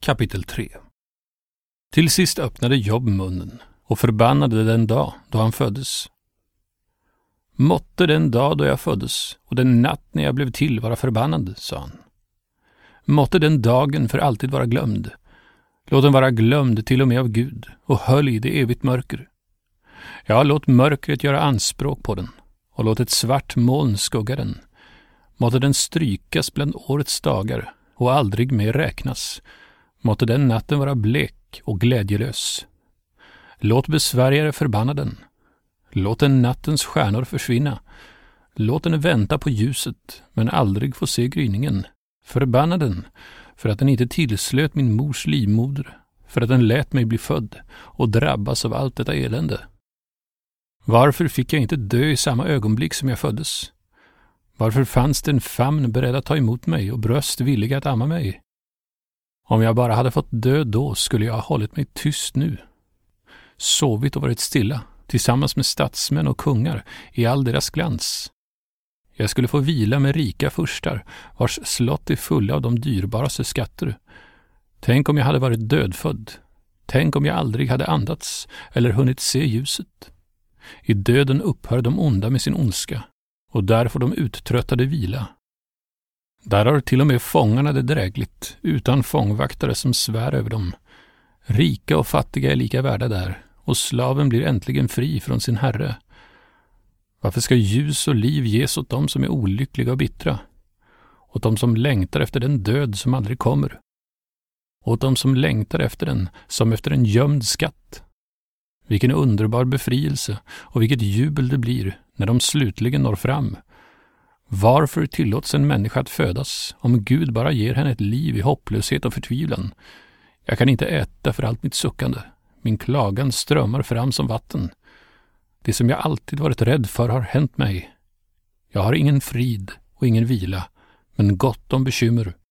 Kapitel 3. Till sist öppnade Job munnen och förbannade den dag då han föddes. Måtte den dag då jag föddes och den natt när jag blev till vara förbannad, sa han. Måtte den dagen för alltid vara glömd. Låt den vara glömd till och med av Gud och hölj det evigt mörker. Ja, låt mörkret göra anspråk på den och låt ett svart moln skugga den. Måtte den strykas bland årets dagar och aldrig mer räknas. Måtte den natten vara blek och glädjelös. Låt besvärjare förbanna den. Låt den nattens stjärnor försvinna. Låt den vänta på ljuset, men aldrig få se gryningen. Förbanna den, för att den inte tillslöt min mors livmoder, för att den lät mig bli född och drabbas av allt detta elände. Varför fick jag inte dö i samma ögonblick som jag föddes? Varför fanns det en famn beredd att ta emot mig och bröst villiga att amma mig? Om jag bara hade fått dö då skulle jag ha hållit mig tyst nu. Sovit och varit stilla, tillsammans med statsmän och kungar i all deras glans. Jag skulle få vila med rika furstar, vars slott är fulla av de dyrbaraste skatter. Tänk om jag hade varit dödfödd. Tänk om jag aldrig hade andats eller hunnit se ljuset. I döden upphör de onda med sin ondska, och där får de uttröttade vila. Där har till och med fångarna det drägligt, utan fångvaktare som svär över dem. Rika och fattiga är lika värda där, och slaven blir äntligen fri från sin herre. Varför ska ljus och liv ges åt dem som är olyckliga och bittra? Åt dem som längtar efter den död som aldrig kommer? Åt dem som längtar efter den som efter en gömd skatt? Vilken underbar befrielse och vilket jubel det blir när de slutligen når fram. Varför tillåts en människa att födas om Gud bara ger henne ett liv i hopplöshet och förtvivlan? Jag kan inte äta för allt mitt suckande. Min klagan strömmar fram som vatten. Det som jag alltid varit rädd för har hänt mig. Jag har ingen frid och ingen vila, men gott om bekymmer.